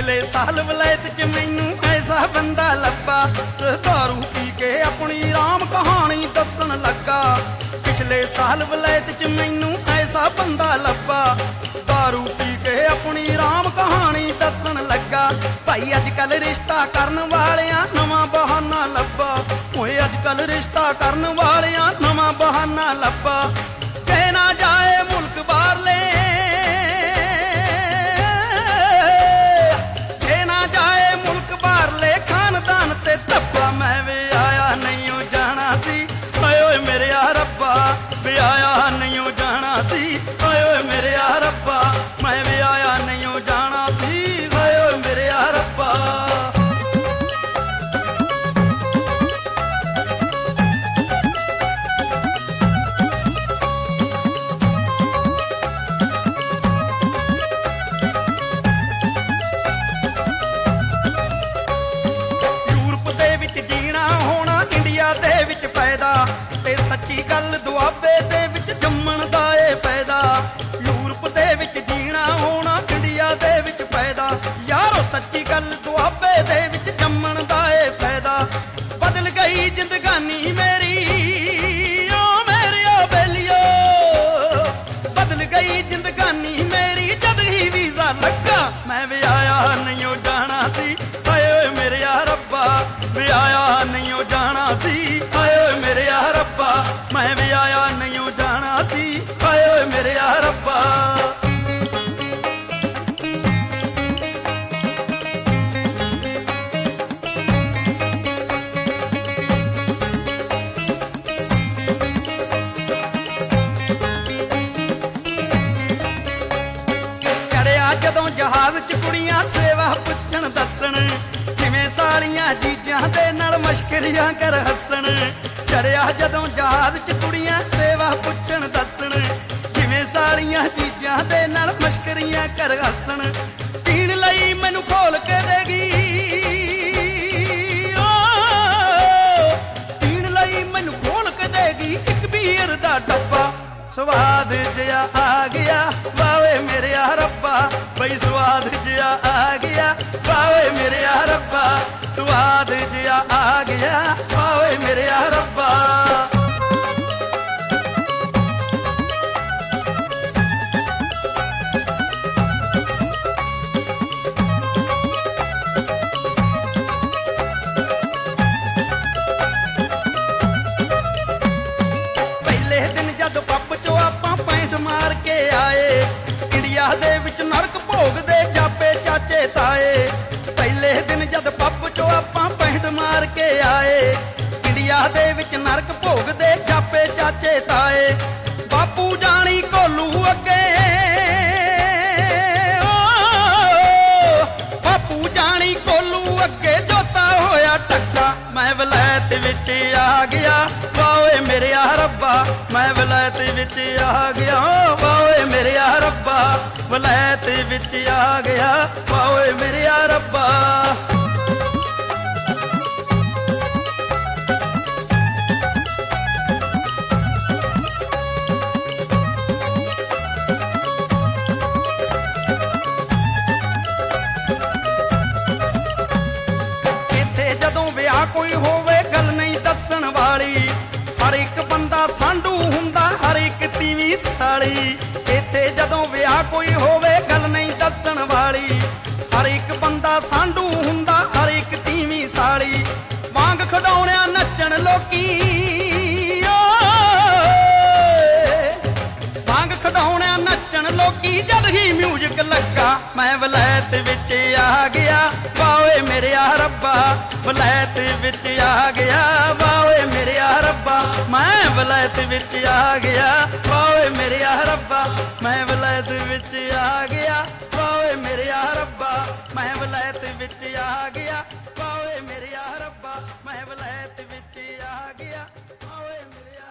पिछले साल वलैत च मैनू ऐसा बंदा लब्बा, दारू पी के अपनी राम कहानी दसन लगा। पिछले साल वलैत च मैनू ऐसा बंदा लब्बा, दारू पी के अपनी राम कहानी दसन लगा। भाई अजकल रिश्ता करन वालियां नवां बहाना लब्बा, ओए अजकल रिश्ता करन वालियां नवां बहाना लब्बा। कहना जाए मुल्क बाहरले, खानदान ते धब्बा, मैं भी आया नहीं जाना सी, ओए मेरे रब्बा भी आया नहीं जाना सी, ओए मेरे रब्बा मैं भी आया नहीं जाना सी, ओए मेरे रब्बा। ते सच्ची गल दुआबे दे विच जम्मण दा ए फायदा, यूरोप दे विच जीना होना इंडिया दे विच फायदा। यारो सच्ची गल दुआबे दे विच जम्मण दा ए फायदा। बदल गई जिंदगानी मेरी ओ मेरी ओ बेलियो, बदल गई जिंदगानी मेरी जद ही वीजा लगा। मैं भी आया नहीं जाना सी, ओए मेरे रब्बा भी आया नहीं जाना सी, ओए मेरे रब्बा मैं भी आया नहीं जाना सी, ओए मेरे रब्बा। चढ़िया जदों जहाज च कुड़ियां सेवा पुछण दसन, किवें सालियां जीजां दे नाल मश्करियां कर हसन। चढ़िया जदों जहाज च कुड़ियां सेवा पुछण दसन, किवें सालियां जीजां दे नाल मश्करियां कर हसन। पीण लई मैनू खोल के देगी, पीण लई मैनू खोल के देगी इक बीर दा डब्बा। स्वाद जिया आ गया वावे मेरे रब्बा, बई स्वाद जिया आ गया वावे मेरे रब्बा, स्वाद जिया आ गया वावे मेरे रब्बा। पहले दिन जद पब चो आपां पैंट मार के आए, इंडिया दे विच नरक भोगदे जापे चाचे ताए। पहले दिन जद पब चो आपां पैंट मार के आए, इंडिया दे विच नरक भोगदे जापे चाचे ताए। बापू जानी कोलू अगे, बापू जानी कोलू अगे जोता होया टक्का। मैं वलैत विच आ गया वाओए मेरे रब्बा, मैं वलैत विच आ गया वाओए मेरे रब्बा, वलैत विच आ गया वाओए मेरे रब्बा। इत्थे जदों विआह कोई होवे गल नहीं दसन वाली, हर एक बंदा सांडू हुंदा हर एक तीवी साली। इत्थे जदों विआह कोई होवे गल नहीं दसन वाली, हर एक बंदा सांडू हुंदा हर एक तीवी साली। वांग खडौणिया नच्चण लोकी, वांग खडौणिया नच्चण लोकी जद ही म्यूजिक लगा। मैं वलैत विच आ गया वाओए मेरे रब्बा, वलैत विच आ गया वाओए मेरे रब्बा, मैं वलैत विच आ गया वाओए मेरे रब्बा, मैं वलैत विच आ गया वाओए मेरे रब्बा, मैं वलैत विच आ गया वाओए मेरे रब्बा, मैं वलैत विच आ गया वाओए मेरे